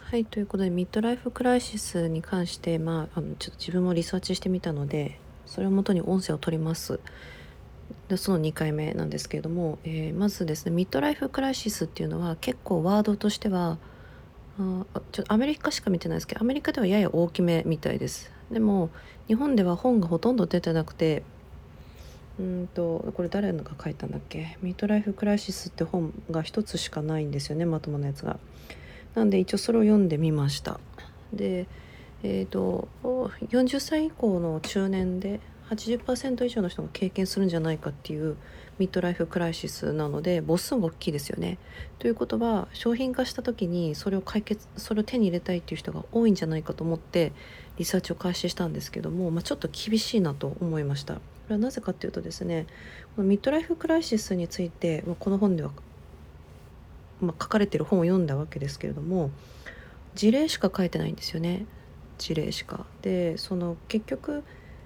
はい、ということでミッドライフクライシスに関して、ちょっと自分もリサーチしてみたので、それをもとに音声を取ります。でその2回目なんですけれども、まずですね、ミッドライフクライシスっていうのは結構ワードとしては、ちょっとアメリカしか見てないですけど、アメリカではやや大きめみたいです。でも日本では本がほとんど出てなくて、これ誰のが書いたんだっけ、ミッドライフクライシスって本が一つしかないんですよね、まともなやつが。なんで一応それを読んでみました。で、40歳以降の中年で80%以上の人が経験するんじゃないかっていうミッドライフクライシスなので、母数が大きいですよね。ということは商品化した時にそれを手に入れたいっていう人が多いんじゃないかと思ってリサーチを開始したんですけども、ちょっと厳しいなと思いました。これはなぜかっていうとですね、このミッドライフクライシスについて、この本では、書かれている本を読んだわけですけれども、事例しか書いてないんですよね。事例しか。でその結局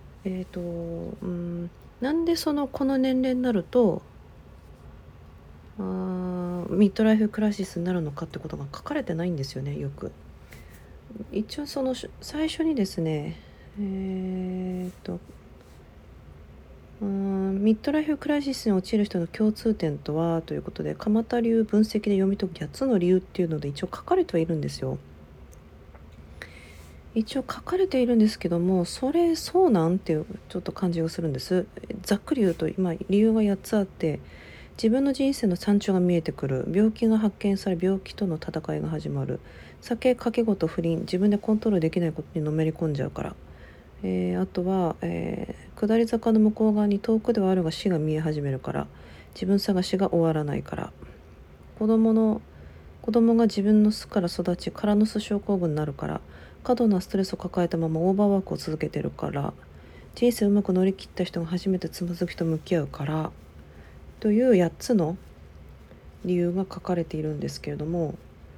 なんでこの年齢になるとミッドライフクライシスになるのかってことが書かれてないんですよね、よく。一応最初にですね、ミッドライフクライシスに陥る人の共通点とはということで、鎌田流分析で読み解く8つの理由っていうので一応書かれてはいるんですよ。一応書かれているんですけども、それそうなんっていうちょっと感じがするんです。ざっくり言うと今理由が8つあって、自分の人生の山頂が見えてくる、病気が発見され病気との戦いが始まる、酒賭け事不倫、自分でコントロールできないことにのめり込んじゃうから、あとは、下り坂の向こう側に遠くではあるが死が見え始めるから、自分探しが終わらないから、子供の子供が自分の巣から育ち空の巣症候群になるから、過度なストレスを抱えたままオーバーワークを続けてるから、人生をうまく乗り切った人が初めてつまずきと向き合うからという8つの理由が書かれているんですけれども、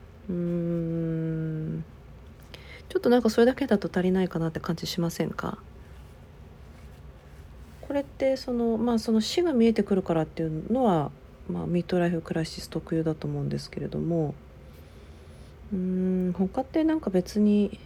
ちょっとなんかそれだけだと足りないかなって感じしませんか？これってその死が見えてくるからっていうのは、ミッドライフクライシス特有だと思うんですけれども、他ってなんか別に、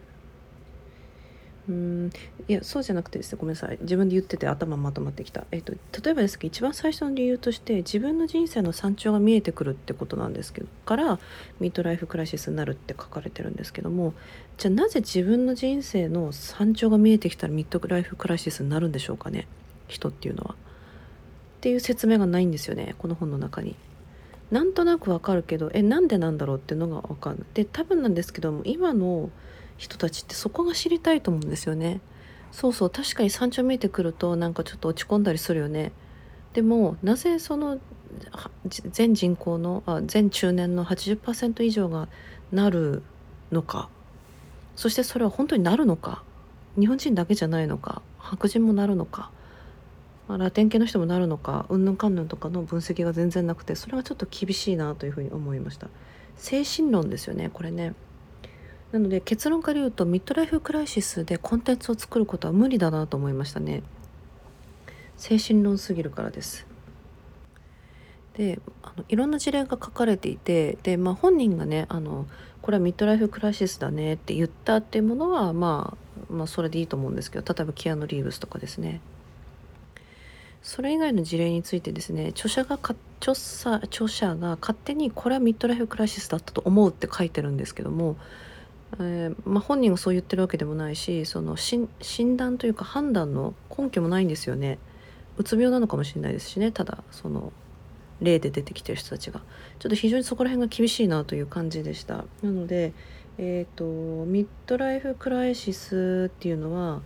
いやそうじゃなくてですね、ごめんなさい、自分で言ってて頭まとまってきた。例えばですけど、一番最初の理由として自分の人生の山頂が見えてくるってことなんですけどからミッドライフクライシスになるって書かれてるんですけども、じゃあなぜ自分の人生の山頂が見えてきたらミッドライフクライシスになるんでしょうかね、人っていうのは。っていう説明がないんですよね、この本の中に。なんとなくわかるけど、なんでなんだろうっていうのがわかんない。で、多分なんですけども、今の人たちってそこが知りたいと思うんですよね。そうそう、確かに山頂見えてくるとなんかちょっと落ち込んだりするよね。でもなぜ全人口の全中年の80%以上がなるのか、そしてそれは本当になるのか、日本人だけじゃないのか、白人もなるのか、ラテン系の人もなるのか、うんぬんかんぬんとかの分析が全然なくて、それはちょっと厳しいなというふうに思いました。精神論ですよね、これね。なので結論から言うと、ミッドライフクライシスでコンテンツを作ることは無理だなと思いましたね。精神論すぎるからです。で、いろんな事例が書かれていて、で、本人がね、これはミッドライフクライシスだねって言ったっていうものは、それでいいと思うんですけど、例えばキアヌ・リーブスとかですね。それ以外の事例についてですね、著者が勝手にこれはミッドライフクライシスだったと思うって書いてるんですけども、本人がそう言ってるわけでもないし、診断というか判断の根拠もないんですよね。うつ病なのかもしれないですしね、ただ例で出てきてる人たちがちょっと非常にそこら辺が厳しいなという感じでした。なので、ミッドライフクライシスっていうのは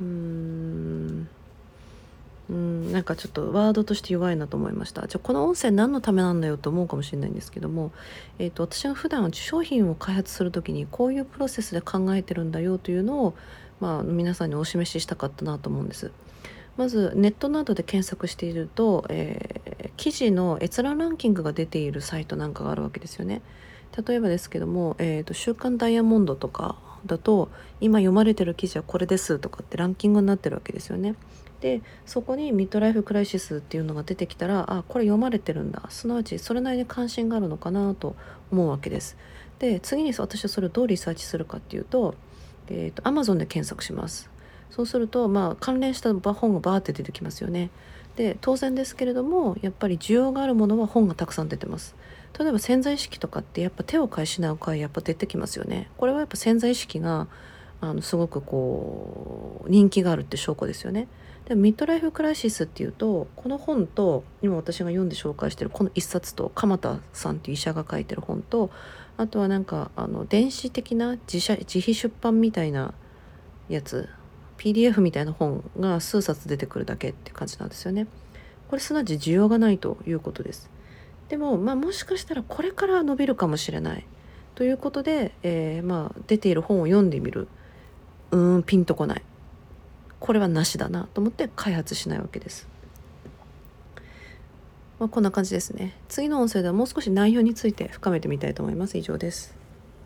なんかちょっとワードとして弱いなと思いました。じゃあこの音声何のためなんだよと思うかもしれないんですけども、私が普段商品を開発するときにこういうプロセスで考えてるんだよというのを、皆さんにお示ししたかったなと思うんです。まずネットなどで検索していると、記事の閲覧ランキングが出ているサイトなんかがあるわけですよね。例えばですけども、週刊ダイヤモンドとかだと今読まれてる記事はこれですとかってランキングになってるわけですよね。でそこにミッドライフクライシスっていうのが出てきたら、これ読まれてるんだ、すなわちそれなりに関心があるのかなと思うわけです。 で次に私はそれをどうリサーチするかっていうと、Amazon で検索します。そうすると関連した本がバーって出てきますよね。で当然ですけれども、やっぱり需要があるものは本がたくさん出てます。例えば潜在意識とかってやっぱ手を変え品を変えやっぱ出てきますよね。これはやっぱ潜在意識がすごく人気があるって証拠ですよね。でミッドライフクライシスっていうと、この本と今私が読んで紹介してるこの一冊と、鎌田さんっていう医者が書いてる本と、あとは電子的な自費出版みたいなやつ、 PDF みたいな本が数冊出てくるだけって感じなんですよね。これすなわち需要がないということです。でももしかしたらこれから伸びるかもしれないということで、出ている本を読んでみる。ピンとこない、これはなしだなと思って開発しないわけです。こんな感じですね。次の音声ではもう少し内容について深めてみたいと思います。以上です。